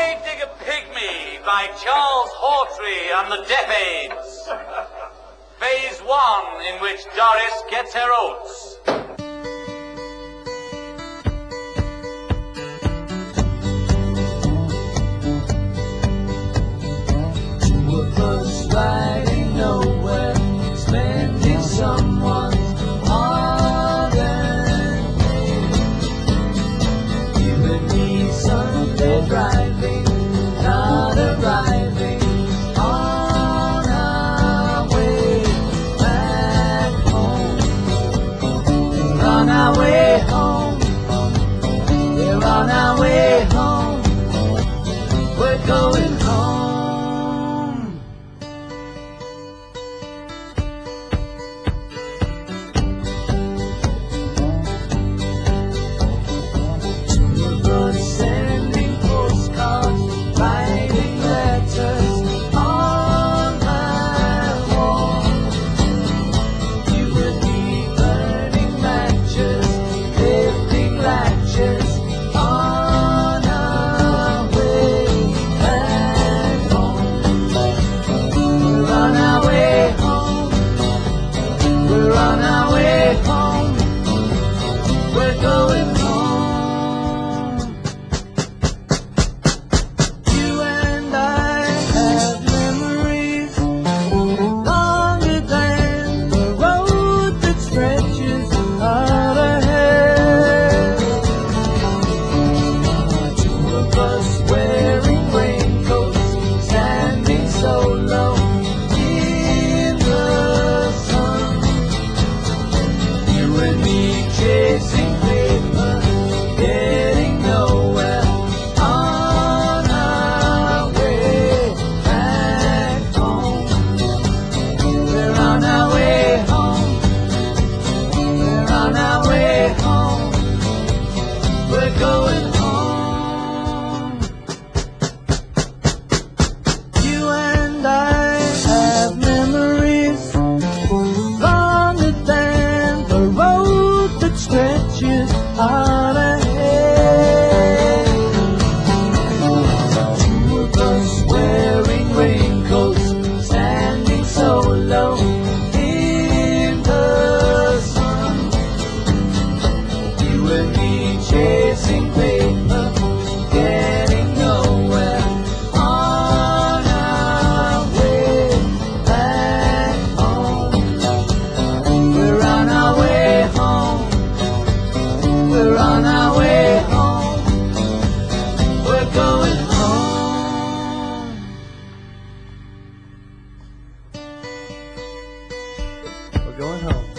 Dig a Pygmy by Charles Hawtrey and the Deaf Aids. Phase 1, in which Doris gets her oats. Two of us riding nowhere, spending someone's hard earned day. You and me Sunday driving, not arriving on our way back home. We're on our way home. We're on our way home. We're going home. Sending postcards, writing letters on my wall. You and me burning matches, lifting latches on our way back home. We're on our way home. We're on our way home. We're going home. Wearing raincoats, standing so low in the sun. You and me chasing paper, getting nowhere on our way back home. We're on our way home. We're on our way home. We're going home. And I have memories longer than the road that stretches out ahead. Two of us wearing raincoats, standing so low in the sun. You and me chasing paper, getting nowhere. We're on our way home. We're going home. We're going home.